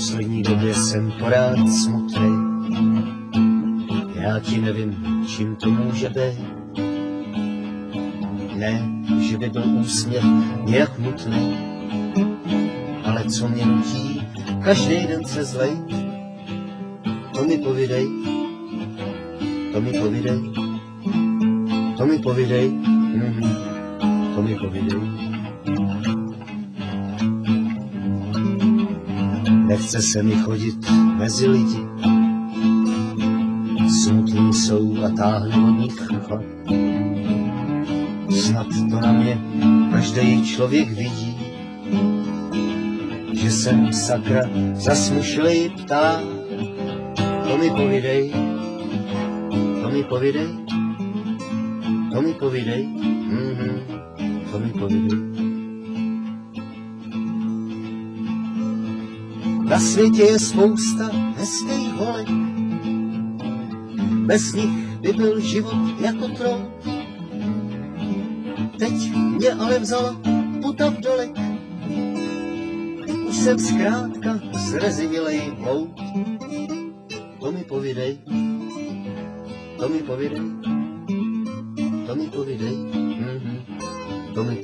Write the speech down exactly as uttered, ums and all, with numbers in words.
poslední době jsem porád smutnej. Já ti nevím, čím to může být. Ne, že by byl úsměv nějak nutný, ale co mě nutí každý den se zlejt, to mi povidej, to mi povidej, to mi povidej, mm-hmm, to mi povidej. Nechce se mi chodit mezi lidi, smutný jsou a táhne od nich chlad. Snad to na mě každý člověk vidí, že jsem sakra zasmušlej pták. To mi povidej, to mi povidej, to mi povidej, mm-hmm, to mi povidej. Na světě je spousta hezkých holek, bez nich by byl život jako trout. Teď mě ale vzala puta v dolek, už jsem zkrátka zrezivilej hlout. To mi povidej, to mi povidej, to mi povidej, mm-hmm, to mi povidej.